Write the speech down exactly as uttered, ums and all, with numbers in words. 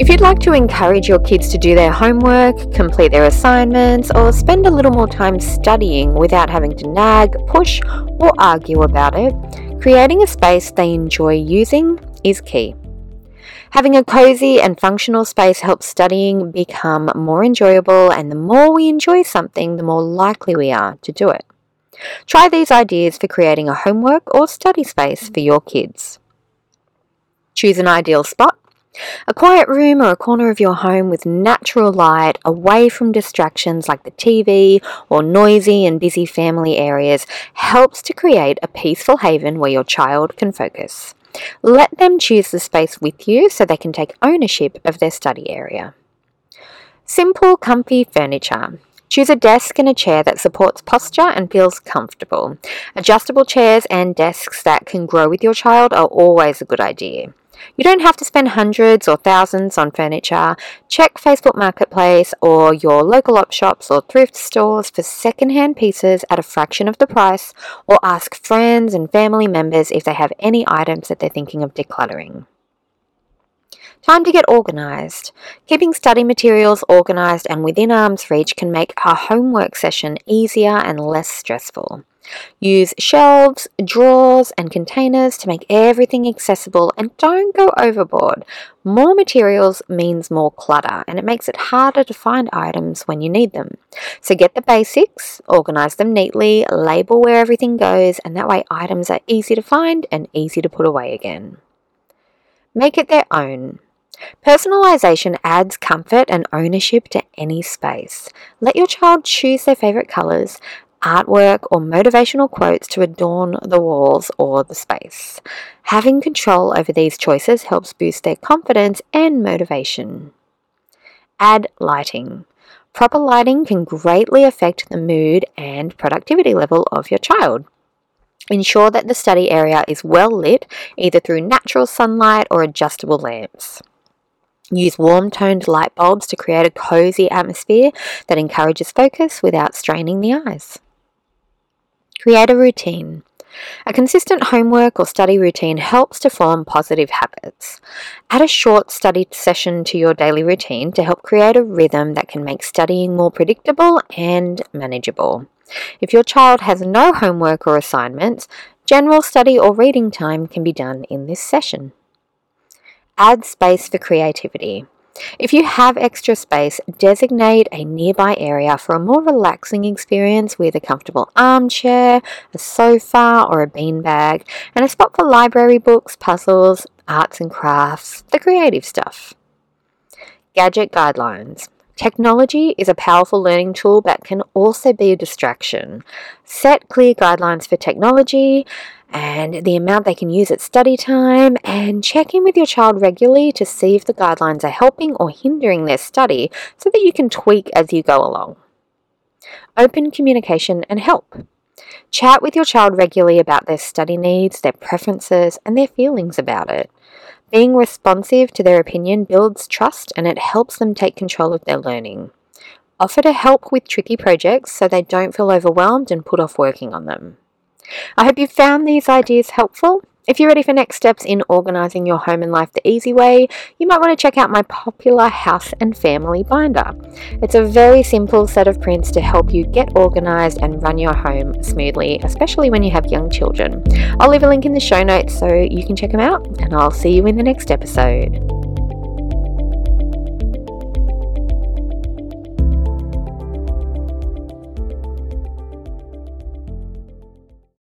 If you'd like to encourage your kids to do their homework, complete their assignments, or spend a little more time studying without having to nag, push, or argue about it, creating a space they enjoy using is key. Having a cozy and functional space helps studying become more enjoyable, and the more we enjoy something, the more likely we are to do it. Try these ideas for creating a homework or study space for your kids. Choose an ideal spot. A quiet room or a corner of your home with natural light, away from distractions like the T V or noisy and busy family areas, helps to create a peaceful haven where your child can focus. Let them choose the space with you so they can take ownership of their study area. Simple, comfy furniture. Choose a desk and a chair that supports posture and feels comfortable. Adjustable chairs and desks that can grow with your child are always a good idea. You don't have to spend hundreds or thousands on furniture. Check Facebook Marketplace or your local op shops or thrift stores for second-hand pieces at a fraction of the price, or ask friends and family members if they have any items that they're thinking of decluttering. Time to get organised. Keeping study materials organised and within arm's reach can make a homework session easier and less stressful. Use shelves, drawers, and containers to make everything accessible, and don't go overboard. More materials means more clutter, and it makes it harder to find items when you need them. So get the basics, organise them neatly, label where everything goes, and that way items are easy to find and easy to put away again. Make it their own. Personalisation adds comfort and ownership to any space. Let your child choose their favourite colours, artwork, or motivational quotes to adorn the walls or the space. Having control over these choices helps boost their confidence and motivation. Add lighting. Proper lighting can greatly affect the mood and productivity level of your child. Ensure that the study area is well lit, either through natural sunlight or adjustable lamps. Use warm-toned light bulbs to create a cozy atmosphere that encourages focus without straining the eyes. Create a routine. A consistent homework or study routine helps to form positive habits. Add a short study session to your daily routine to help create a rhythm that can make studying more predictable and manageable. If your child has no homework or assignments, general study or reading time can be done in this session. Add space for creativity. If you have extra space, designate a nearby area for a more relaxing experience with a comfortable armchair, a sofa, or a beanbag, and a spot for library books, puzzles, arts and crafts, the creative stuff. Gadget guidelines. Technology is a powerful learning tool but can also be a distraction. Set clear guidelines for technology and the amount they can use at study time, and check in with your child regularly to see if the guidelines are helping or hindering their study so that you can tweak as you go along. Open communication and help. Chat with your child regularly about their study needs, their preferences, and their feelings about it. Being responsive to their opinion builds trust, and it helps them take control of their learning. Offer to help with tricky projects so they don't feel overwhelmed and put off working on them. I hope you found these ideas helpful. If you're ready for next steps in organising your home and life the easy way, you might want to check out my popular House and Family Binder. It's a very simple set of prints to help you get organised and run your home smoothly, especially when you have young children. I'll leave a link in the show notes so you can check them out, and I'll see you in the next episode.